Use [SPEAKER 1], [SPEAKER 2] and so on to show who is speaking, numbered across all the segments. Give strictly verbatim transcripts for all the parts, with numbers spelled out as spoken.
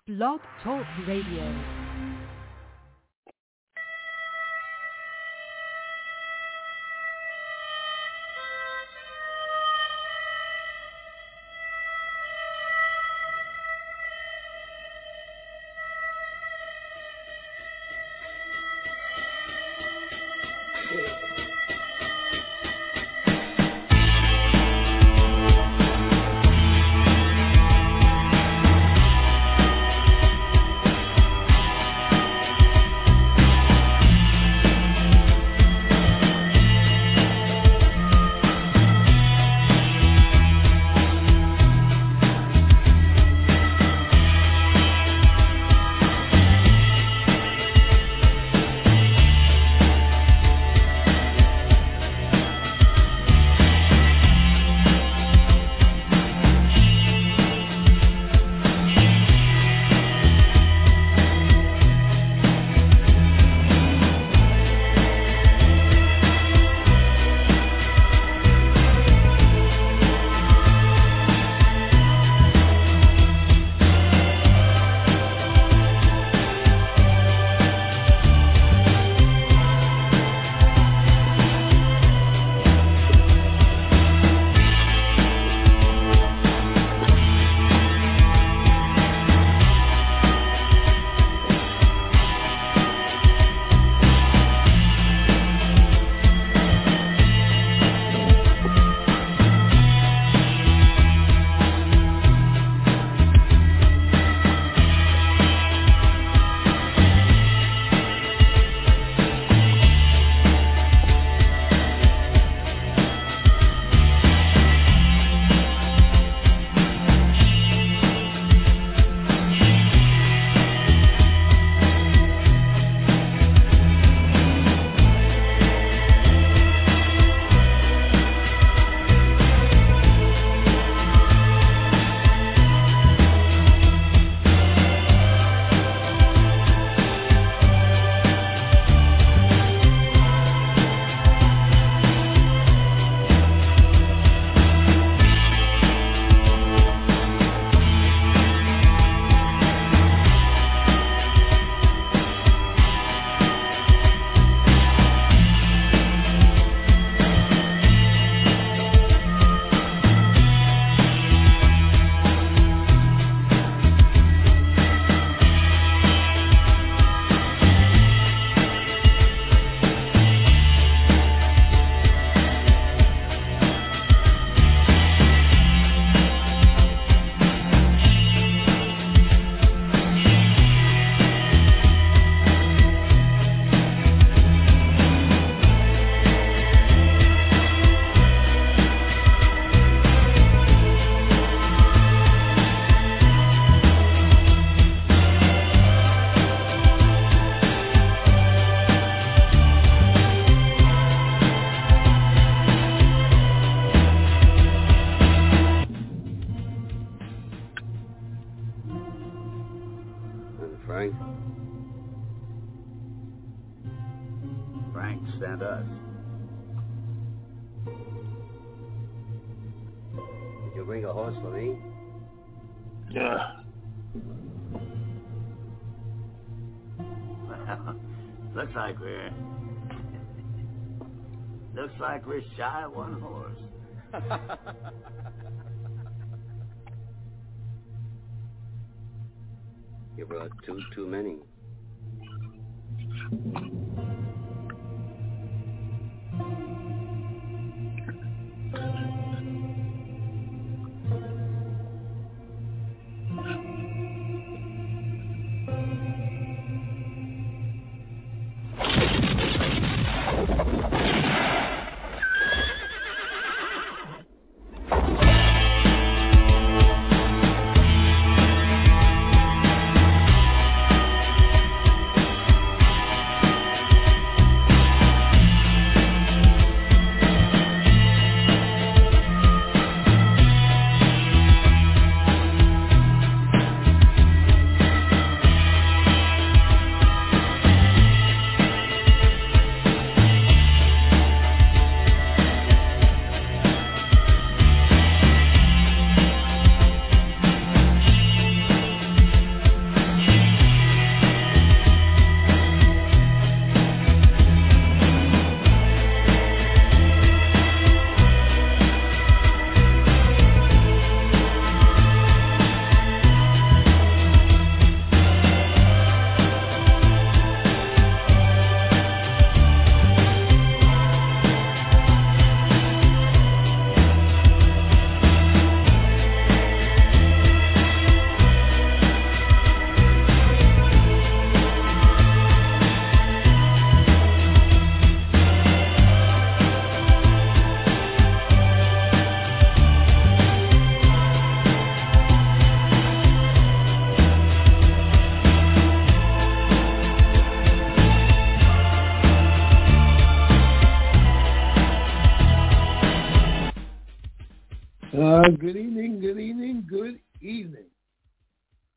[SPEAKER 1] Blog Talk Radio.
[SPEAKER 2] Looks like we're looks like we're shy of one horse.
[SPEAKER 3] You brought two too many.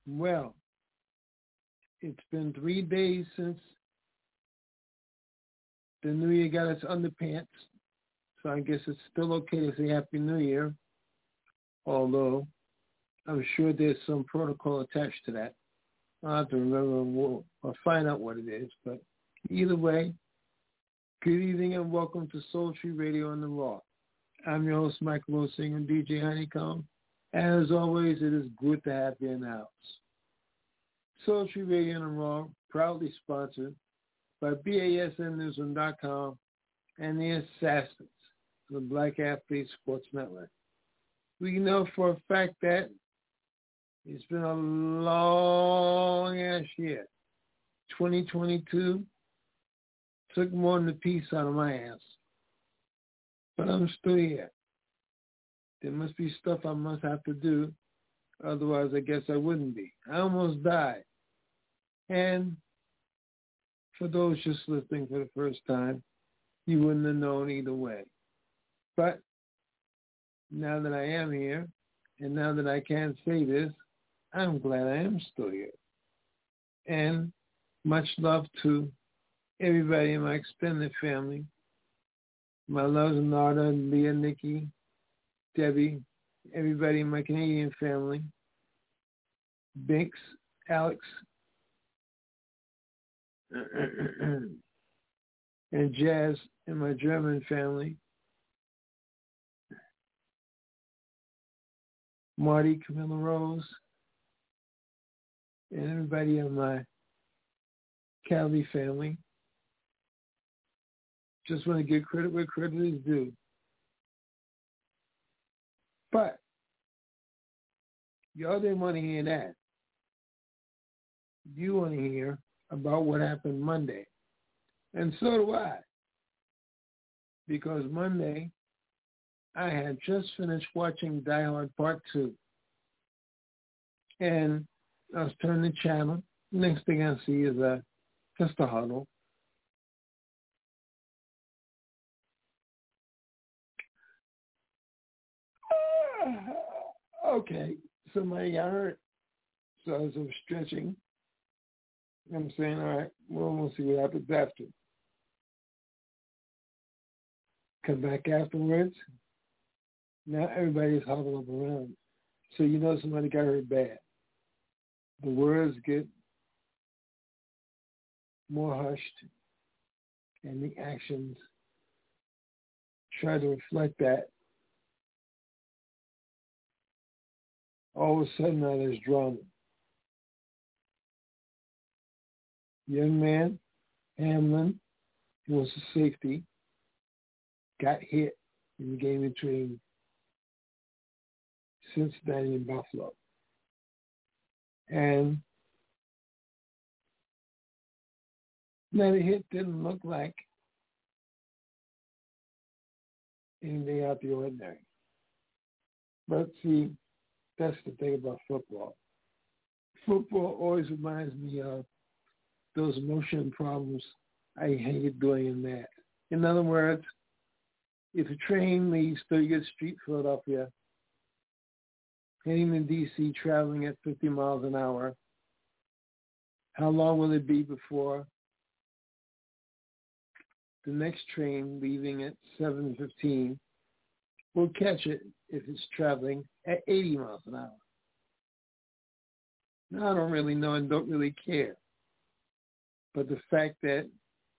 [SPEAKER 4] Well, it's been three days since the New Year got its underpants, so I guess it's still okay to say Happy New Year, although I'm sure there's some protocol attached to that. I'll have to remember what, or find out what it is, but either way, good evening and welcome to Soul Tree Radio on the Raw. I'm your host, Michael O'Singer, D J Honeycomb, and as always, it is good to have you in the house. Soul Tree Radio on the Raw, proudly sponsored by B A S N Newsroom dot com and the Assassins, the Black Athlete Sports Network. We know for a fact that it's been a long-ass year. twenty twenty-two took more than a piece out of my ass. But I'm still here. There must be stuff I must have to do. Otherwise, I guess I wouldn't be. I almost died. And for those just listening for the first time, you wouldn't have known either way. But now that I am here, and now that I can say this, I'm glad I am still here. And much love to everybody in my extended family. My loves, Narda, Leah, Nikki, Debbie, everybody in my Canadian family, Binks, Alex, and Jazz in my German family, Marty, Camilla Rose, and everybody in my Cali family. Just want to give credit where credit is due. But y'all didn't want to hear that. You want to hear about what happened Monday. And so do I. Because Monday, I had just finished watching Die Hard Part two. And I was turning the channel. Next thing I see is a, just a huddle. Okay, somebody got hurt. So as I was stretching, I'm saying, all right, well, we'll see what happens after. Come back afterwards. Now everybody's huddled up around. So you know somebody got hurt bad. The words get more hushed, and the actions try to reflect that. All of a sudden now there's drama. Young man, Hamlin, who was a safety, got hit in the game between Cincinnati and Buffalo. And now the hit didn't look like anything out of the ordinary. But see, that's the thing about football. Football always reminds me of those motion problems I hate doing in that. In other words, if a train leaves thirtieth Street, Philadelphia, heading to D C, traveling at fifty miles an hour, how long will it be before the next train leaving at seven fifteen will catch it if it's traveling at eighty miles an hour? Now, I don't really know and don't really care. But the fact that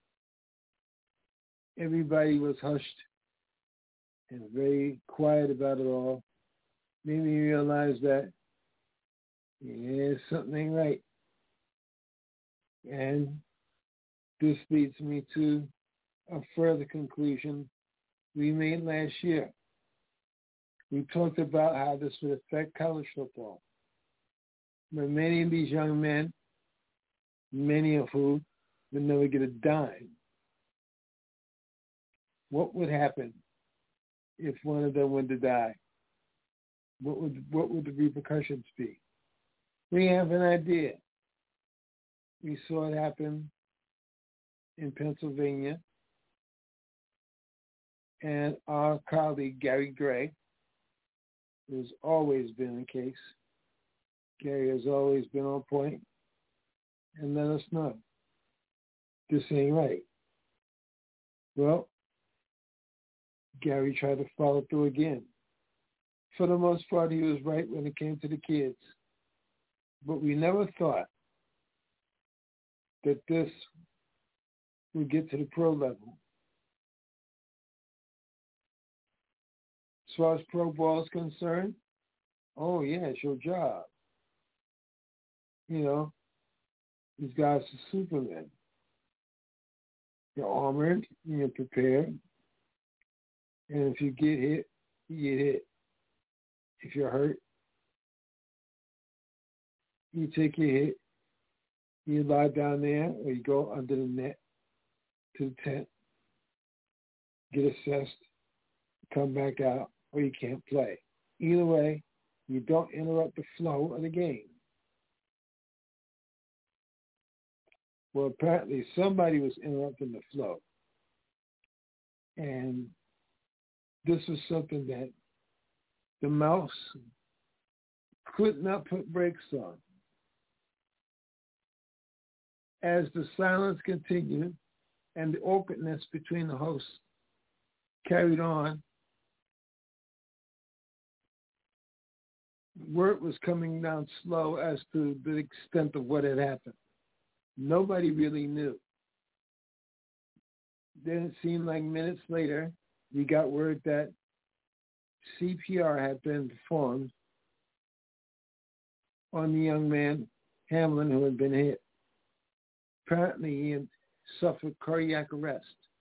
[SPEAKER 4] everybody was hushed and very quiet about it all made me realize that, yeah, something ain't right. And this leads me to a further conclusion we made last year. We talked about how this would affect college football. But many of these young men, many of whom would never get a dime, what would happen if one of them were to die? What would what would the repercussions be? We have an idea. We saw it happen in Pennsylvania, and our colleague Gary Gray, who's always been the case, Gary has always been on point and let us know this ain't right. Well, Gary tried to follow through again. For the most part, he was right when it came to the kids. But we never thought that this would get to the pro level. As far as pro ball is concerned, oh yeah, it's your job. You know, these guys are supermen. You're armored, you're prepared, and if you get hit, you get hit. If you're hurt, you take your hit, you lie down there, or you go under the net to the tent, get assessed, come back out, or you can't play. Either way, you don't interrupt the flow of the game. Well, apparently somebody was interrupting the flow. And this was something that the mouse could not put brakes on. As the silence continued and the awkwardness between the hosts carried on, word was coming down slow as to the extent of what had happened. Nobody really knew. Then it seemed like minutes later, we got word that C P R had been performed on the young man, Hamlin, who had been hit. Apparently, he had suffered cardiac arrest.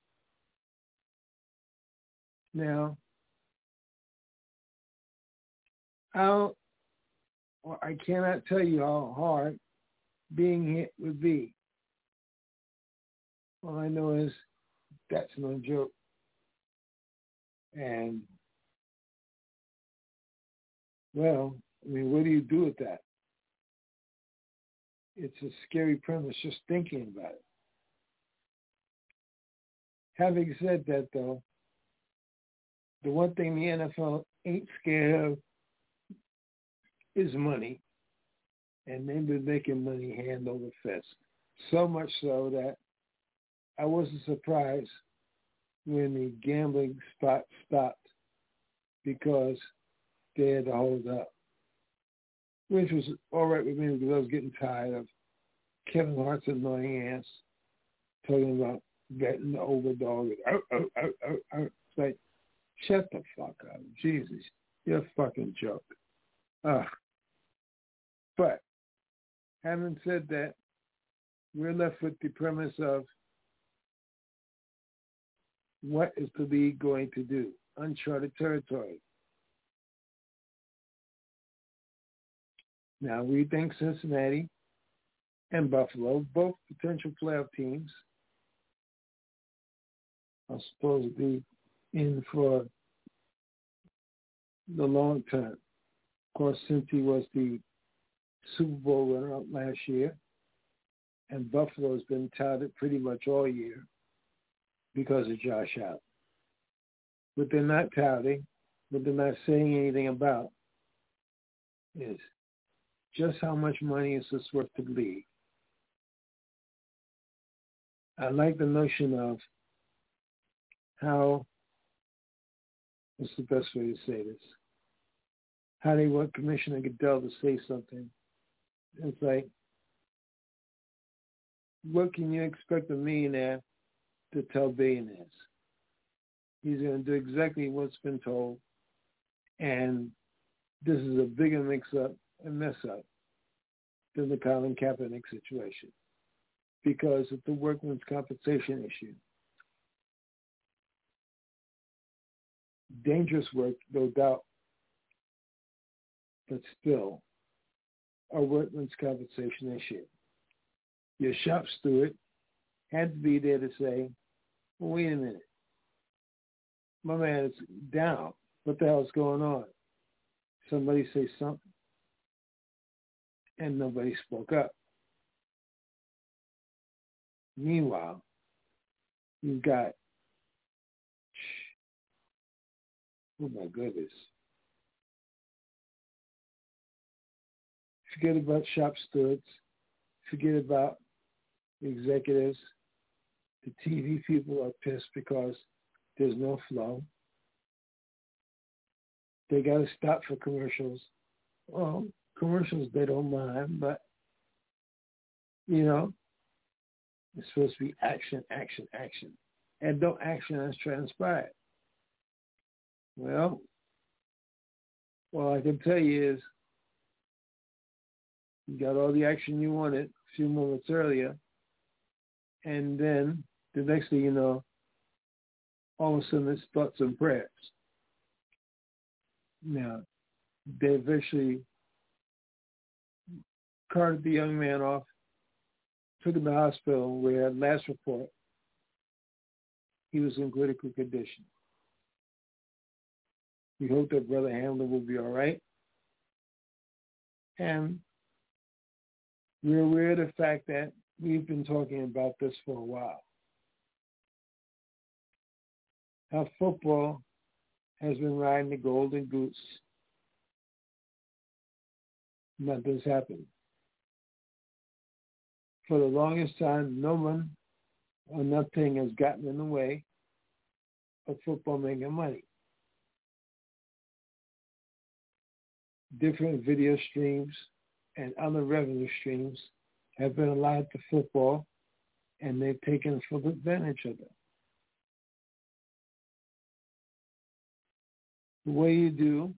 [SPEAKER 4] Now, I'll, well, I cannot tell you how hard being hit would be. All I know is that's no joke. And, well, I mean, what do you do with that? It's a scary premise just thinking about it. Having said that, though, the one thing the N F L ain't scared of is money. And they've been making money hand over fist. So much so that I wasn't surprised when the gambling spot stopped because they had to hold up. Which was all right with me because I was getting tired of Kevin Hart's annoying ass talking about betting the overdog. Oh, oh, oh, oh, oh. It's like, shut the fuck up. Jesus, you're a fucking joke. Uh, but having said that, we're left with the premise of what is the league going to do? Uncharted territory. Now, we think Cincinnati and Buffalo, both potential playoff teams, are supposed to be in for the long term. Of course, Cincy was the Super Bowl runner-up last year, and Buffalo has been touted pretty much all year because of Josh Allen. What they're not touting, what they're not saying anything about, is just how much money is this worth to the league. I like the notion of how, what's the best way to say this? How they want Commissioner Goodell to say something. It's like, what can you expect a millionaire to tell billionaires? He's going to do exactly what's been told, and this is a bigger mix-up and mess-up than the Colin Kaepernick situation because of the workman's compensation issue. Dangerous work, no doubt, but still a workman's compensation issue. Your shop steward had to be there to say, well, wait a minute. My man is down. What the hell's going on? Somebody say something. And nobody spoke up. Meanwhile, you've got, oh my goodness, Forget about shop stewards. Forget about the executives. The T V people are pissed because there's no flow. They got to stop for commercials. Well, commercials they don't mind, but, you know, it's supposed to be action, action, action. And no action has transpired. Well, all I can tell you is you got all the action you wanted a few moments earlier, and then the next thing you know, all of a sudden it's thoughts and prayers. Now, they eventually carted the young man off, took him to the hospital where, at last report, he was in critical condition. We hope that Brother Hamlin will be all right. And we're aware of the fact that we've been talking about this for a while. How football has been riding the golden goose. Nothing's happened. For the longest time, no one or nothing has gotten in the way of football making money. Different video streams and other revenue streams have been allowed to football, and they've taken full advantage of it. The way you do,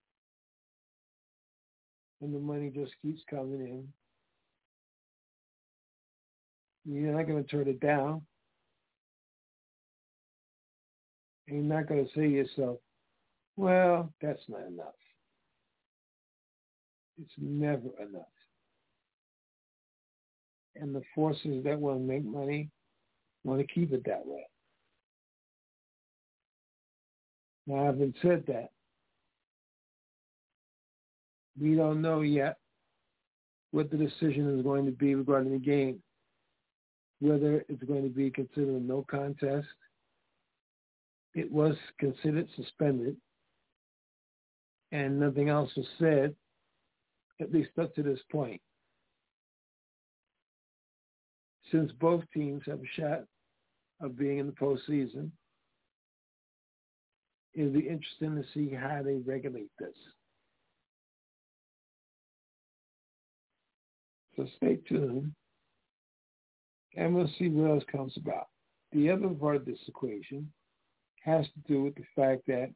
[SPEAKER 4] and the money just keeps coming in, you're not going to turn it down. And you're not going to say to yourself, well, that's not enough. It's never enough. And the forces that want to make money want to keep it that way. Now, having said that, we don't know yet what the decision is going to be regarding the game, whether it's going to be considered a no contest. It was considered suspended, and nothing else was said, at least up to this point. Since both teams have a shot of being in the postseason, it'll be interesting to see how they regulate this. So stay tuned, and we'll see what else comes about. The other part of this equation has to do with the fact that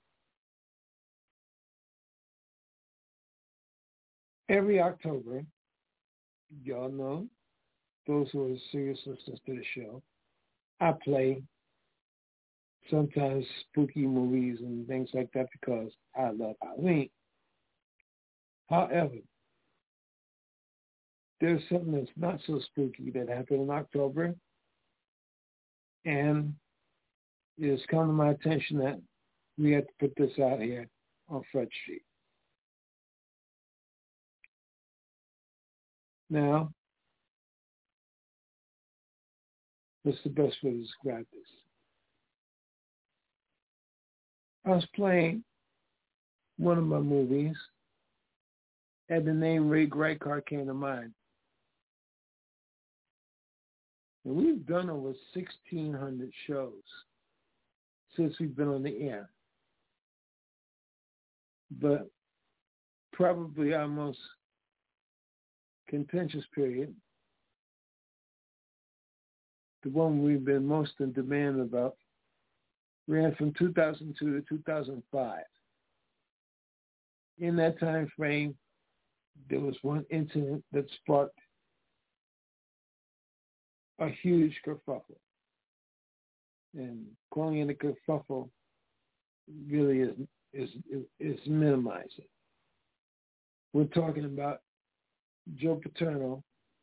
[SPEAKER 4] every October, y'all know, those who are serious listeners to the show, I play sometimes spooky movies and things like that because I love Halloween. However, there's something that's not so spooky that happened in October, and it has come to my attention that we have to put this out here on Front Street. Now, what's the best way to describe this? I was playing one of my movies, and the name Ray Greikart came to mind. And we've done over sixteen hundred shows since we've been on the air. But probably our most contentious period, the one we've been most in demand about, ran from two thousand two to two thousand five. In that time frame, there was one incident that sparked a huge kerfuffle. And calling it a kerfuffle really is, is, is minimizing. We're talking about Joe Paterno,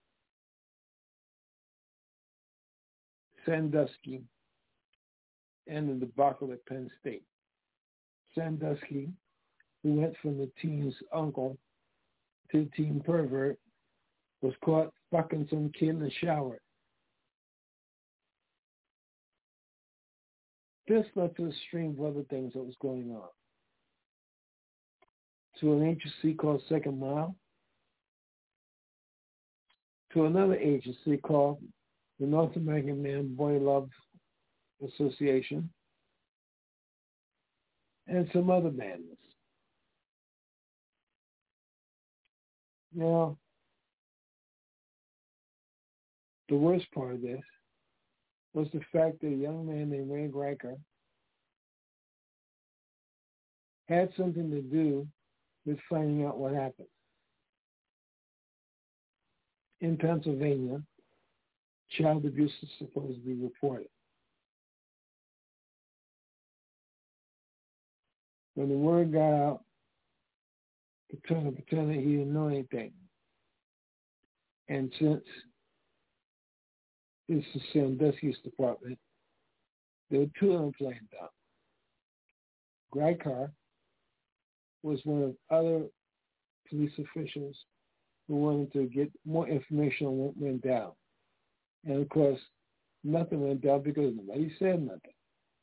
[SPEAKER 4] Sandusky, and the debacle at Penn State. Sandusky, who went from the team's uncle to the team pervert, was caught fucking some kid in the shower. This led to a stream of other things that was going on. To an agency called Second Mile, to another agency called the North American Man Boy Love Association, and some other madness. Now, the worst part of this was the fact that a young man named Ray Riker had something to do with finding out what happened. In Pennsylvania, child abuse is supposedly reported. When the word got out, Paterno pretended he didn't know anything. And since this is Sandusky's department, there were two of them playing dumb. Grykar was one of other police officials who wanted to get more information on what went down. And of course, nothing went down because nobody said nothing.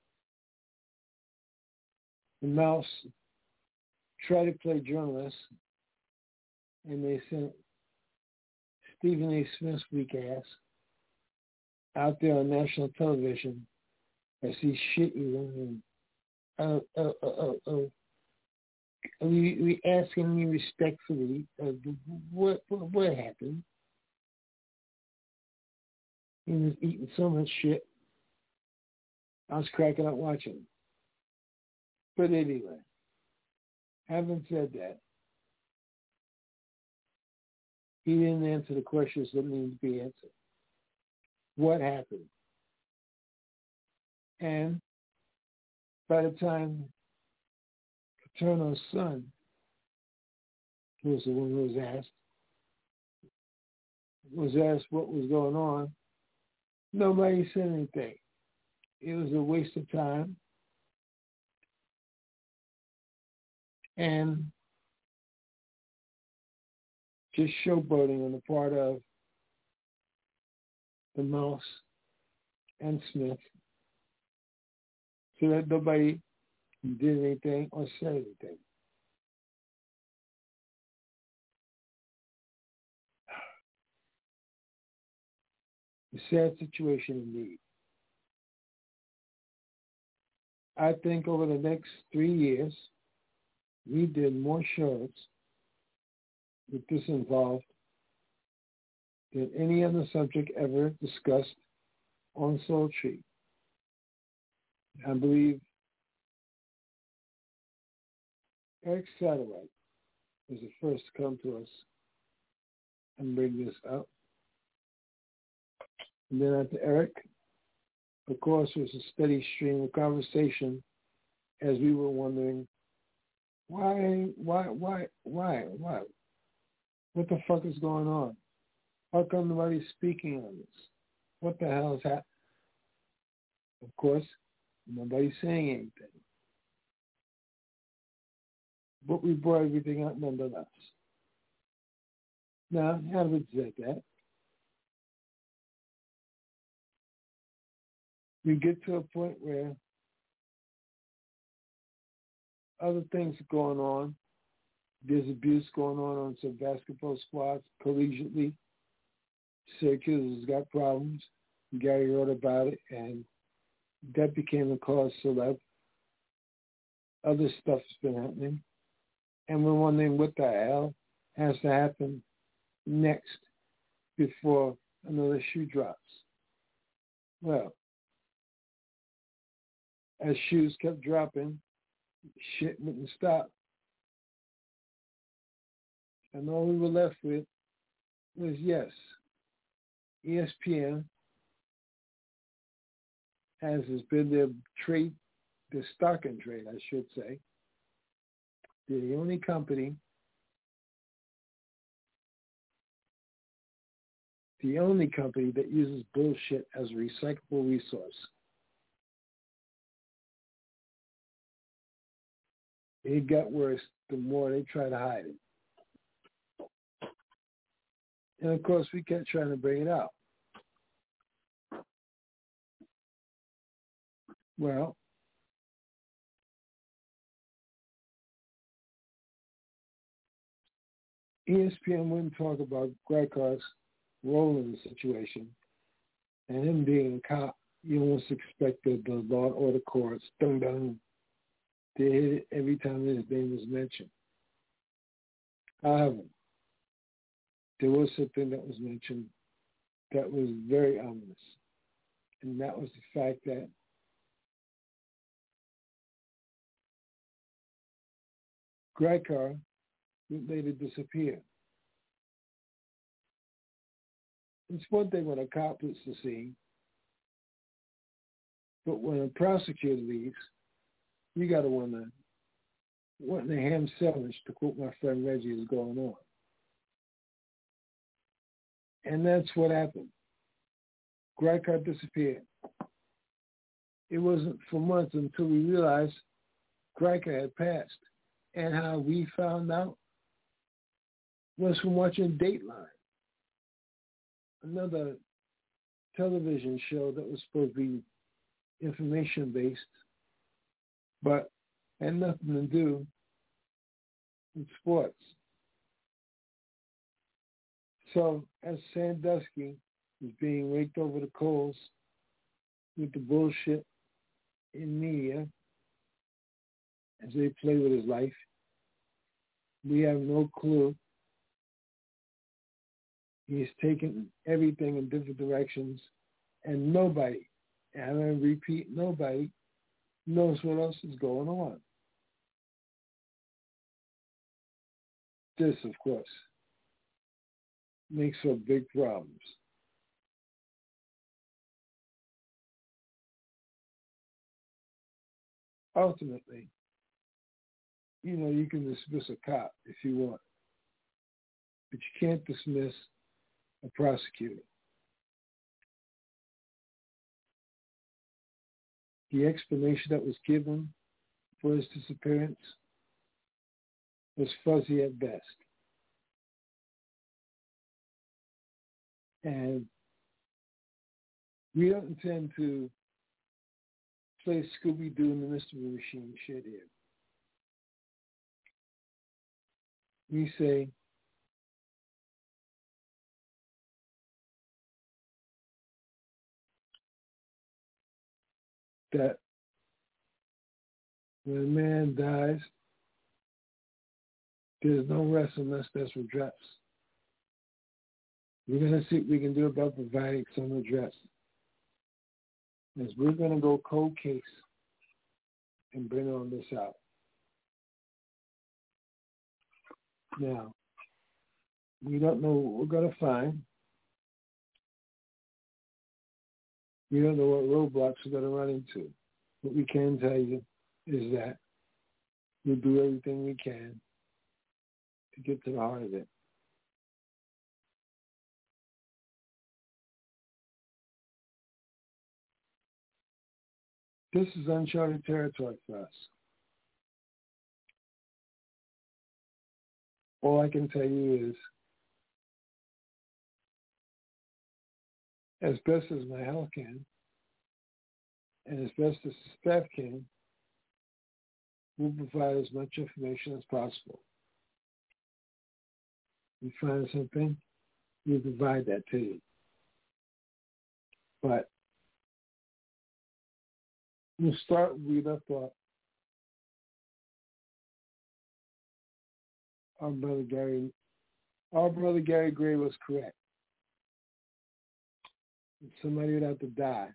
[SPEAKER 4] The Mouse tried to play journalist, and they sent Stephen A. Smith's weak ass out there on national television as he's shit-eating and uh, uh, uh, uh, uh, we, we asking me respectfully, uh, what, what what happened? He was eating so much shit. I was cracking up watching him. But anyway, having said that, he didn't answer the questions that needed to be answered. What happened? And by the time Paterno's son, who was the one who was asked, was asked what was going on, nobody said anything. It was a waste of time. And just showboating on the part of the Mouse and Smith so that nobody did anything or said anything. A sad situation indeed. I think over the next three years, we did more shows with this involved than any other subject ever discussed on Soul Tree. I believe Eric Satterwhite was the first to come to us and bring this up. And then after Eric, of course, there was a steady stream of conversation as we were wondering, why, why, why, why, why? What the fuck is going on? How come nobody's speaking on this? What the hell is happening? Of course, nobody's saying anything. But we brought everything up nonetheless. Now, having said that, we get to a point where other things are going on. There's abuse going on on some basketball squads collegiately. Syracuse has got problems. Gary wrote about it, and that became a cause celeb. Other stuff's been happening. And we're wondering what the hell has to happen next before another shoe drops. Well, as shoes kept dropping, shit wouldn't stop. And all we were left with was, yes, E S P N has has been their trade, their stock and trade, I should say. They're the only company, the only company that uses bullshit as a recyclable resource. It got worse the more they try to hide it. And of course, we kept trying to bring it out. Well, E S P N wouldn't talk about Grykar's role in the situation. And him being a cop, you almost expected the law and order courts, dun dun, they hit it every time his name was mentioned. However, there was something that was mentioned that was very ominous, and that was the fact that Griecar would later disappear. It's one thing when a cop puts the scene, but when a prosecutor leaves, you got to wonder what in the ham sandwich, to quote my friend Reggie, is going on. And that's what happened. Griecar disappeared. It wasn't for months until we realized Griecar had passed. And how we found out was from watching Dateline, another television show that was supposed to be information-based, but had nothing to do with sports. So as Sandusky was being raked over the coals with the bullshit in media, as they play with his life, we have no clue. He's taken everything in different directions, and nobody, and I repeat, nobody knows what else is going on. This, of course, makes for big problems. Ultimately, you know, you can dismiss a cop if you want, but you can't dismiss a prosecutor. The explanation that was given for his disappearance was fuzzy at best. And we don't intend to play Scooby-Doo and the Mystery Machine shit here. We say, that when a man dies, there's no rest unless there's redress. We're going to see what we can do about providing some redress. As we're going to go cold case and bring on this out. Now, we don't know what we're going to find. We don't know what roadblocks we're going to run into. What we can tell you is that we'll do everything we can to get to the heart of it. This is uncharted territory for us. All I can tell you is, as best as my health can, and as best as the staff can, we'll provide as much information as possible. We find something, we'll provide that to you. But we'll start where we left off. Our brother Gary, our brother Gary Gray was correct. Somebody would have to die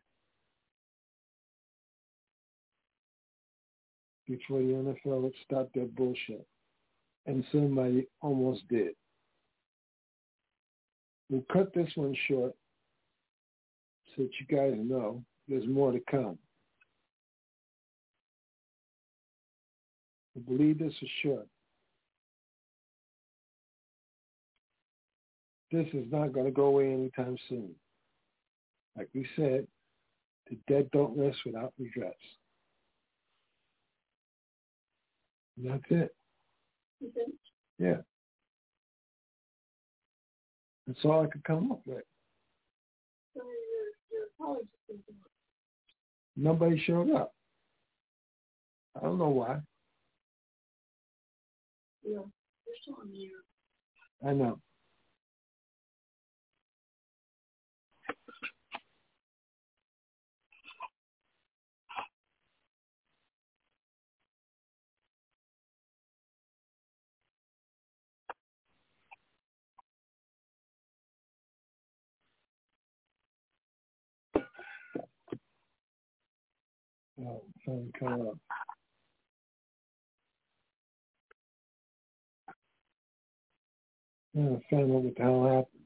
[SPEAKER 4] before the N F L would stop their bullshit. And somebody almost did. We'll cut this one short so that you guys know there's more to come. I believe this is short. This is not going to go away anytime soon. Like we said, the dead don't rest without redress. And that's it. Mm-hmm. Yeah. That's all I could come up with. So your, your apology. Nobody showed up. I don't know why. Yeah, you're still on the air. I know. Oh, something coming up. I'm trying to find out what the hell happened.